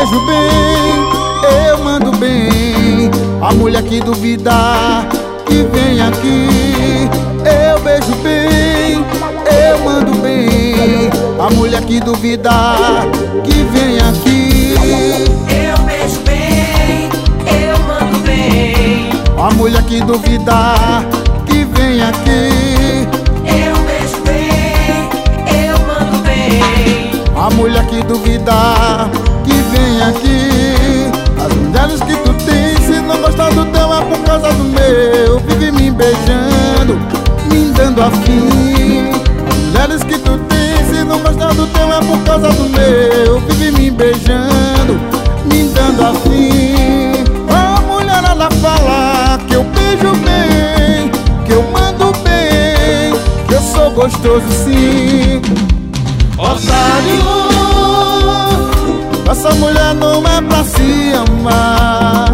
beijo bem, eu mando bem. A mulher que duvidar, que vem aqui. Eu beijo bem, eu mando bem. A mulher que duvidar, que vem aqui. Eu beijo bem, eu mando bem. A mulher que duvidar, que vem aqui. Eu beijo bem, eu mando bem. A mulher que duvidar, que vem aqui. As mulheres que tu tens, se não gostar do teu é por causa do meu. Vive me beijando, me dando afim. As mulheres que tu tens, se não gostar do teu é por causa do meu. Vive me beijando, me dando afim. A mulher ela fala que eu beijo bem, que eu mando bem, que eu sou gostoso sim. Otário, essa mulher não é pra se amar.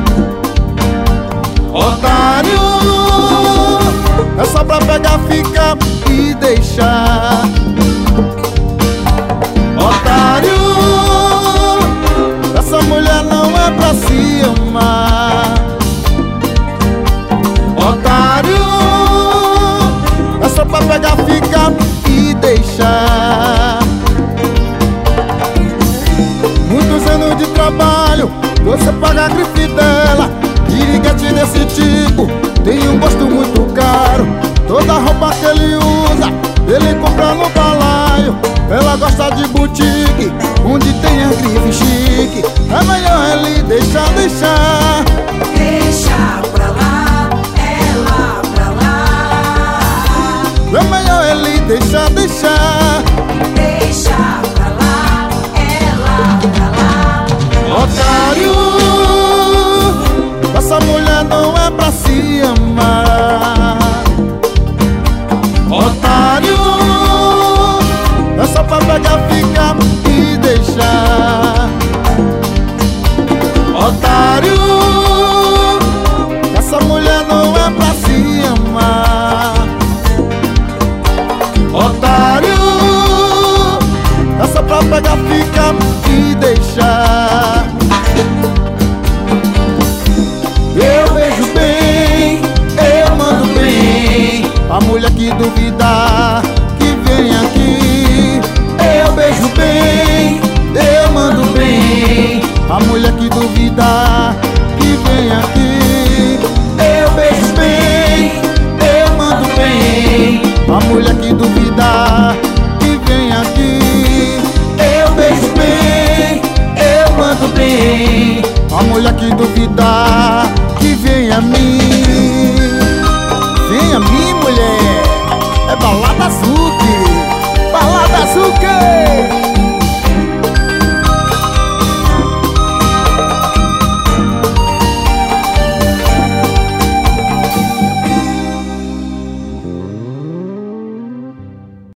Otário, é só pra pegar, ficar e deixar. Otário, essa mulher não é pra se amar. Otário, é só pra pegar, ficar e deixar. Muitos anos de trabalho, você paga a grife dela. Piriguete desse tipo tem um gosto muito caro. Toda roupa que ele usa, ele compra no balaio. Ela gosta de boutique, onde tem a grife chique. É melhor ele deixar. Deixa pra lá, é lá pra lá. É melhor ele deixar. Deixa pra lá, é lá pra lá. Otário, essa mulher não é pra se amar. Otário, é só pra pegar, ficar e deixar. Otário, essa mulher não é pra se amar. Otário, é só pra pegar, ficar e deixar. Eu beijo bem, eu mando bem. A mulher que duvidar, que vem aqui. Eu beijo bem, eu mando bem. A mulher que duvidar, que vem aqui. Eu beijo bem, eu mando bem. A mulher que duvidar, que vem aqui. Eu beijo bem, eu mando bem. A mulher que duvidar, que vem a mim. Vem a mim, mulher, é balada Zuki.